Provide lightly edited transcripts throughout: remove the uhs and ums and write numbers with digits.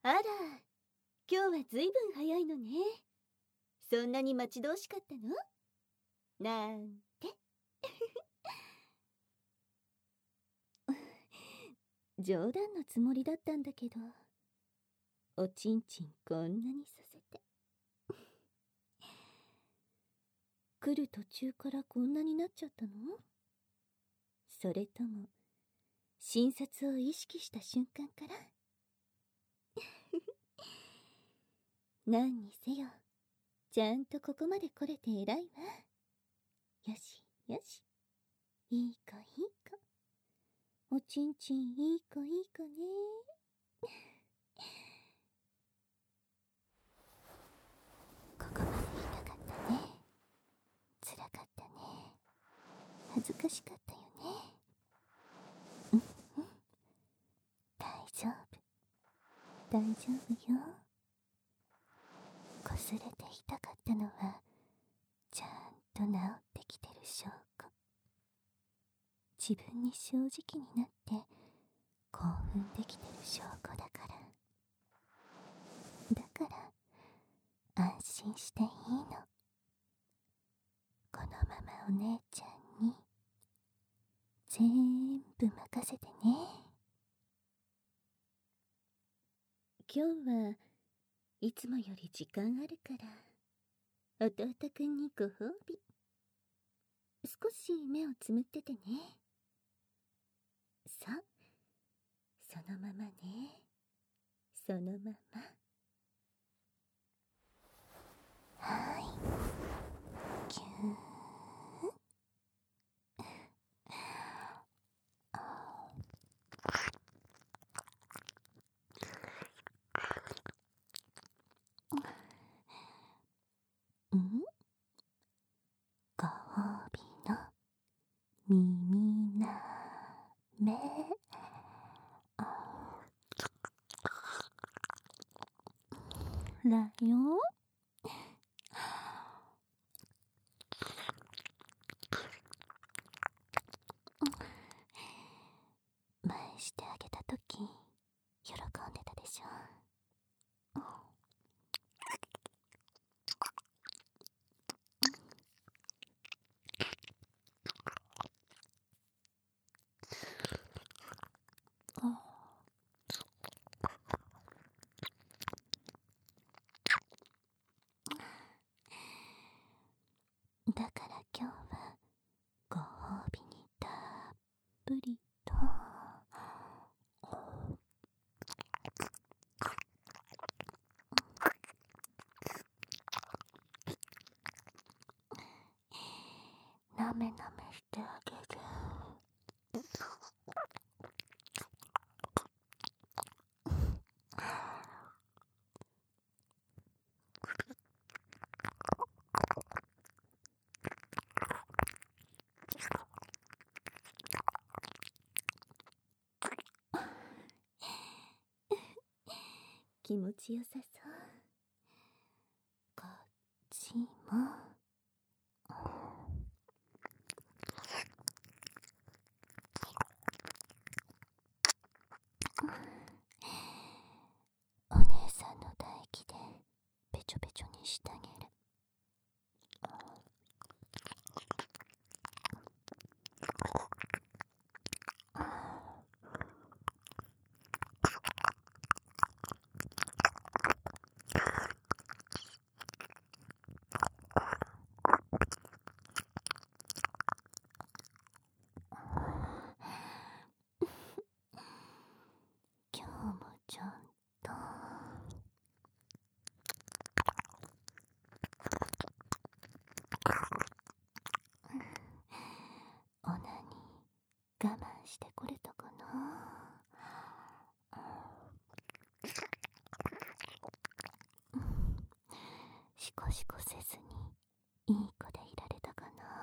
あら、今日はずいぶん早いのね。そんなに待ち遠しかったの？なんて。冗談のつもりだったんだけど、おちんちんこんなにさせて。来る途中からこんなになっちゃったの？それとも、診察を意識した瞬間から？何にせよ、ちゃんとここまで来れて偉いわ。よしよし、いい子いい子。おちんちんいい子いい子ね。ここまで痛かったね。辛かったね。恥ずかしかったよね。大丈夫。大丈夫よ。こすれて痛かったのは、ちゃんと治ってきてる証拠。自分に正直になって興奮できてる証拠だから。だから安心していいの。このままお姉ちゃんに全部任せてね。今日はいつもより時間あるから弟くんにご褒美。少し目をつむっててね。さあ、そのままね。そのまま。はい。ぎゅー。ご褒美の耳なめ。ライオン？前してあげたとき喜んでたでしょ。だから今日はご褒美にたっぷりとなめなめしてあげる。気持ちよさそう。こっちも。お姉さんの唾液でペチョペチョにしてあげる。今日もちゃんとオナニー我慢してこれたかな。シコシコせずにいい子でいられたかな。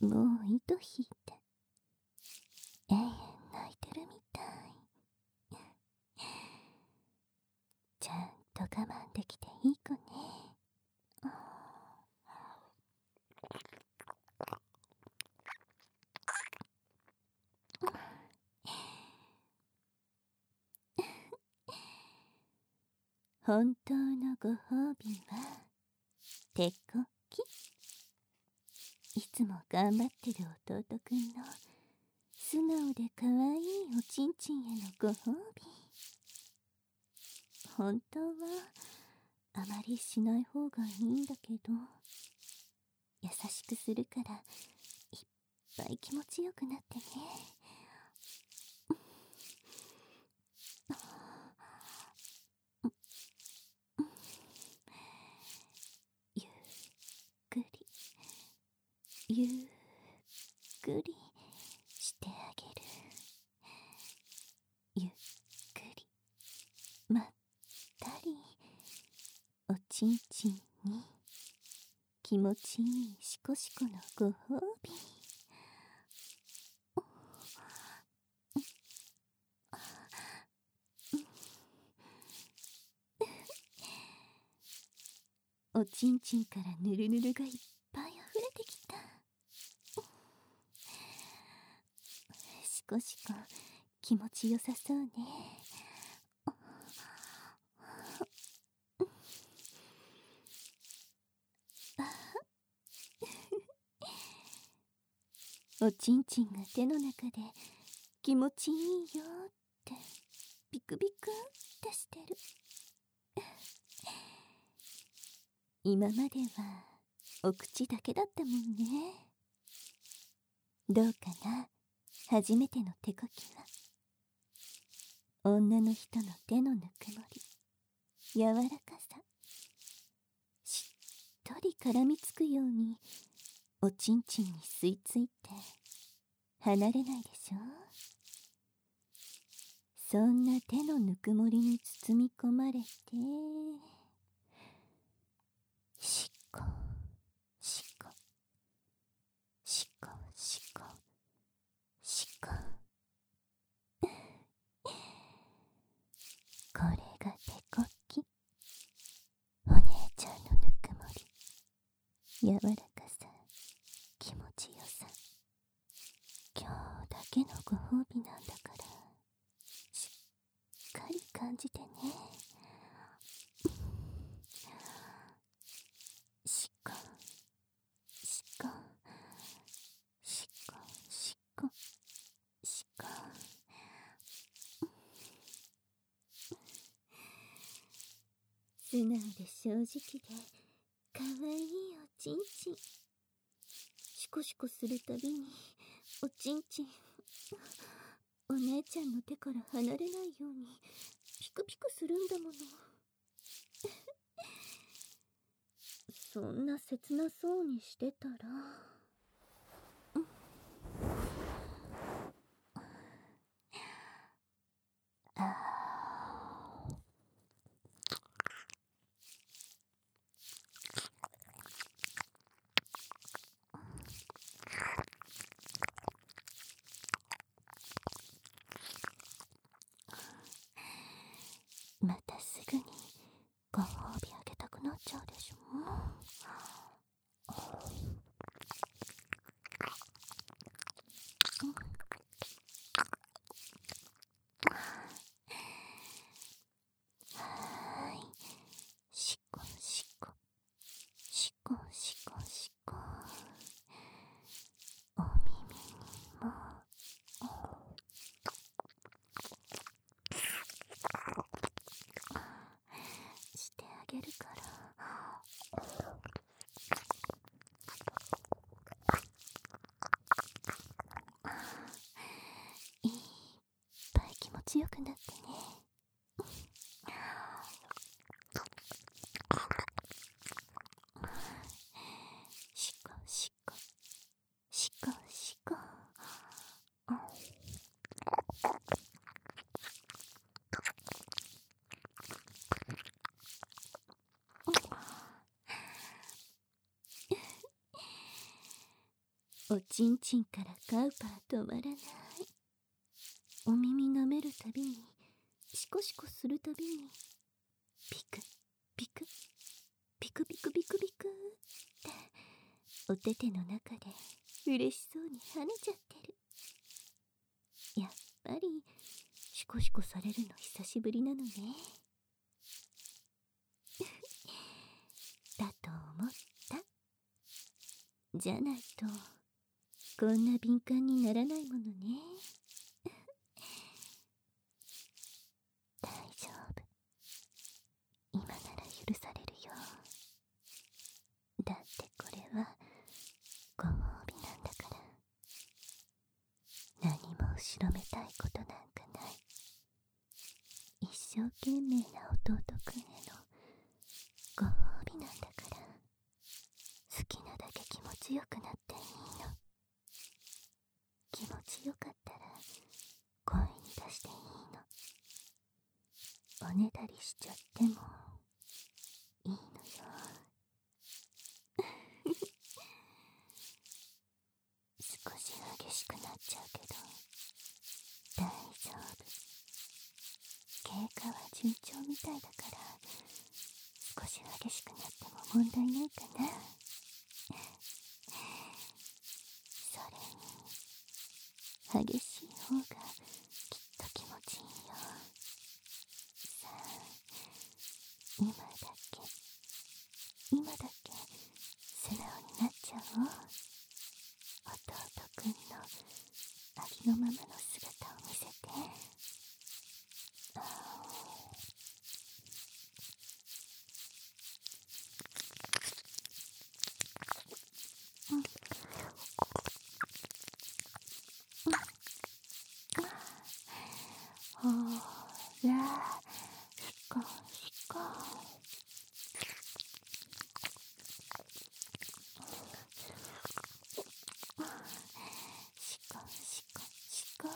もう糸引いて永遠泣いてるみたい。ちゃんと我慢できていい子ね。本当のご褒美は手こき。いつも頑張ってる弟くんの素顔で可愛いおちんちんへのご褒美。本当はあまりしない方がいいんだけど、優しくするからいっぱい気持ちよくなってね。ゆっくりゆっくりしてあげる。ゆっくりまったりおちんちんに気持ちいいシコシコのご褒美。おちんちんからぬるぬるがいっぱい溢れてきた。シコシコ気持ちよさそうね。おちんちんが手の中で気持ちいいよってビクビクってしてる。今まではお口だけだったもんね。どうかな、初めての手こきは。女の人の手のぬくもり、柔らかさ、しっとり絡みつくようにおちんちんに吸い付いて離れないでしょ。そんな手のぬくもりに包み込まれて、しこしこしこしこしこ。これが手こき。お姉ちゃんのぬくもり、柔らかさ、気持ちよさ、今日だけのご褒美なんだから、しっかり感じてね。しこしこしこしこしこ。素直で正直でかわいいおちんちん。シコシコするたびにおちんちんお姉ちゃんの手から離れないようにピクピクするんだもの。そんな切なそうにしてたら、またすぐにご褒美あげたくなっちゃうでしょ。はーい、しこしこしこしこしこ。お耳にもしてあげるから。いっぱい気持ちよくなってね。しこしこしこしこ。 おちんちんからカウパー止まらない。お耳舐めるたびに、シコシコするたびに、ピクピクピクピクピクピクってお手手の中で嬉しそうに跳ねちゃってる。やっぱりシコシコされるの久しぶりなのね。だと思った。じゃないとこんな敏感にならないものね。大丈夫。今なら許されるよ。だってこれはご褒美なんだから。何も後ろめたいことなんかない。一生懸命な弟くんへのご褒美なんだから。好きなだけ気持ちよくなっていいの。気持ちよかったら声に出していいの。おねだりしちゃってもいいのよ。少し激しくなっちゃうけど大丈夫。経過は順調みたいだから少し激しくなっても問題ないかな。それに激しい方がきっと気持ちいいよ。さあ、今だけ素直になっちゃおう。弟くんのありのままの姿を見せて。ほら、しこしこ。しこしこしこ。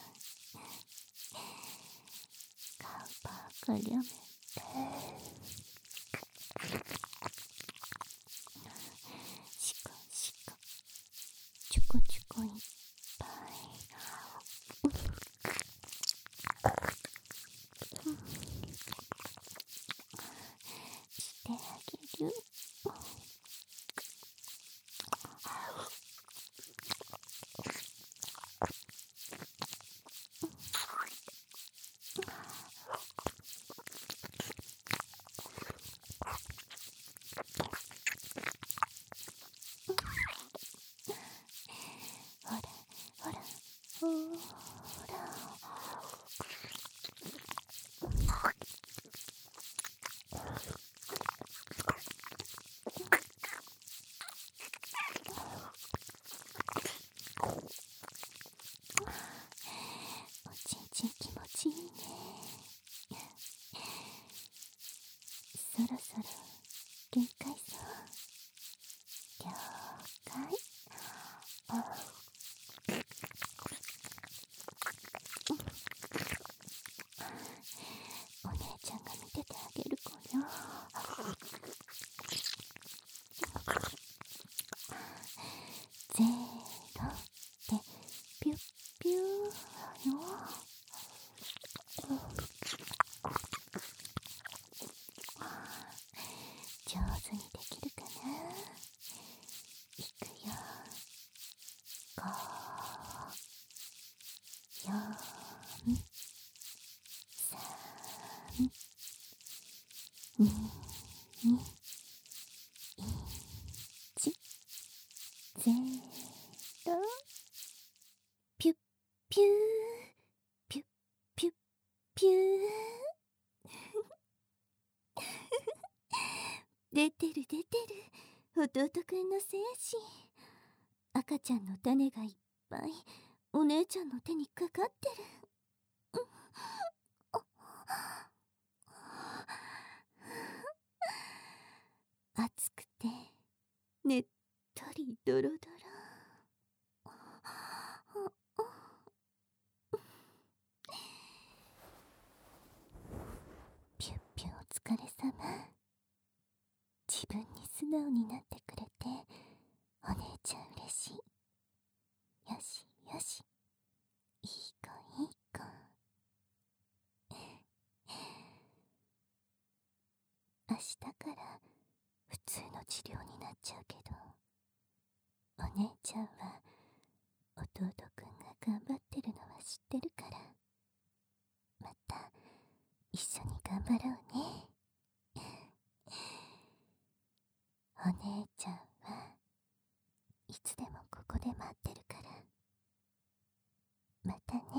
カウパーがりゃめて。しこしこ。ちょこちょこいっぱい。してあげる。ほらほらほら。おちんちん気持ちいいね。そろそろ限界そう。了解。お姉ちゃんが見ててあげる子よ。ゼロでピュッピューよ。上手にできるかな。いくよ。5、4、3、2、1、ゼロ。ピュッピューピュッピュッピュー。出てる出てる。弟くんの精子。赤ちゃんの種がいっぱいお姉ちゃんの手にかかってる。熱くてねっとりドロドロ。ピュッピュお疲れ様。自分に素直になってくれてお姉ちゃん嬉しい。 したから普通の治療になっちゃうけど、お姉ちゃんは弟くんが頑張ってるのは知ってるから、また一緒に頑張ろうね。お姉ちゃんはいつでもここで待ってるから。またね。